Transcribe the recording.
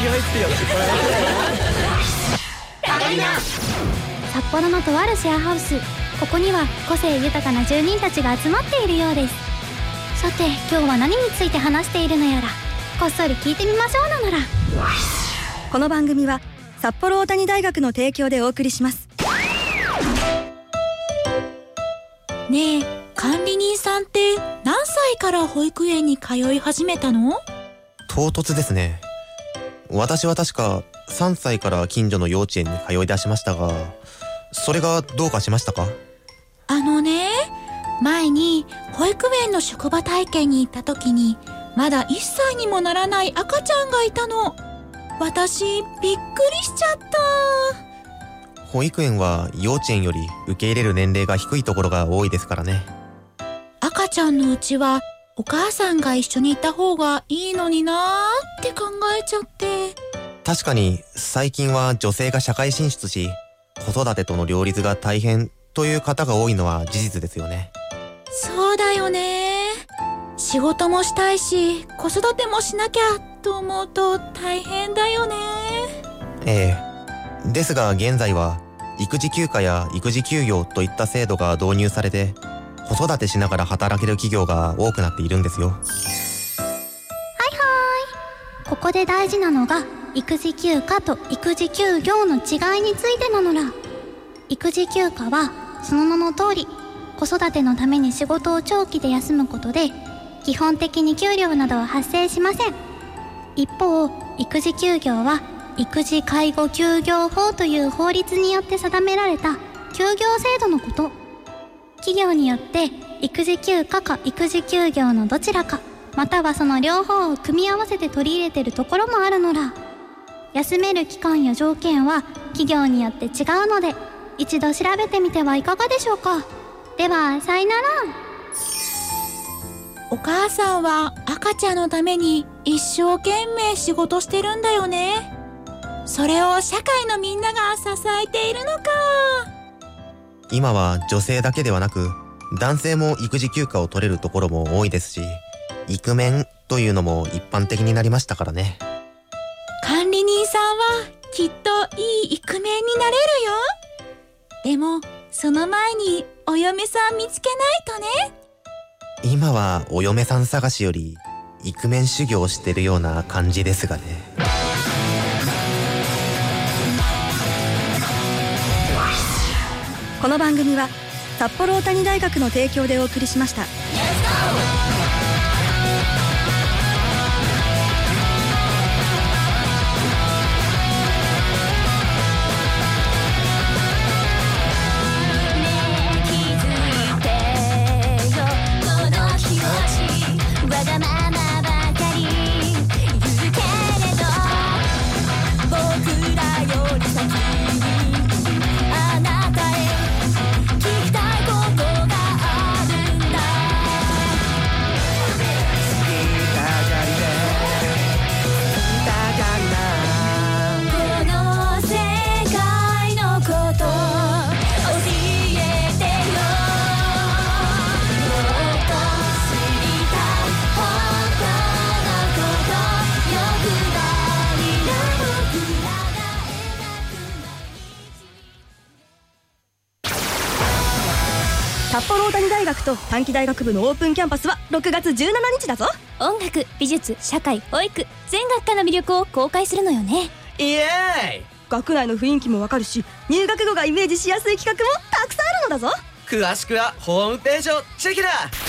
気合いってやつ札幌のとあるシェアハウス、ここには個性豊かな住人たちが集まっているようです。さて今日は何について話しているのやら、こっそり聞いてみましょうなのら。 この番組は札幌大谷大学の提供でお送りします。 ねえ、管理人さんって何歳から保育園に通い始めたの？ 唐突ですね。私は確か3歳から近所の幼稚園に通い出しましたが、それがどうかしましたか？ 前に保育園の職場体験に行った時に、まだ1歳にもならない赤ちゃんがいたの。私びっくりしちゃった。 保育園は幼稚園より受け入れる年齢が低いところが多いですからね。 赤ちゃんのうちはお母さんが一緒にいた方がいいのになーって考えちゃって。 確かに最近は女性が社会進出し、子育てとの両立が大変という方が多いのは事実ですよね。 そうだよね。仕事もしたいし子育てもしなきゃと思うと大変だよね。 ええ。ですが現在は育児休暇や育児休業といった制度が導入されて、子育てしながら働ける企業が多くなっているんですよ。 ここで大事なのが育児休暇と育児休業の違いについてなのら。育児休暇はその名の通り、子育てのために仕事を長期で休むことで基本的に給料などは発生しません。一方、育児休業は育児介護休業法という法律によって定められた休業制度のこと。企業によって育児休暇か育児休業のどちらか、またはその両方を組み合わせて取り入れているところもあるのら。休める期間や条件は企業によって違うので、一度調べてみてはいかがでしょうか。ではさよなら。 お母さんは赤ちゃんのために一生懸命仕事してるんだよね。それを社会のみんなが支えているのか。 今は女性だけではなく男性も育児休暇を取れるところも多いですし、イクメンというのも一般的になりましたからね。 管理人さんはきっといいイクメンになれるよ。でもその前にお嫁さん見つけないとね。 今はお嫁さん探しよりイクメン修行をしてるような感じですがね。 この番組は札幌大谷大学の提供でお送りしました。札幌大谷大学と短期大学部のオープンキャンパスは6月17日だぞ。 音楽、美術、社会、保育、全学科の魅力を公開するのよね。 イエーイ。 学内の雰囲気もわかるし、入学後がイメージしやすい企画もたくさんあるのだぞ。 詳しくはホームページをチェックだ。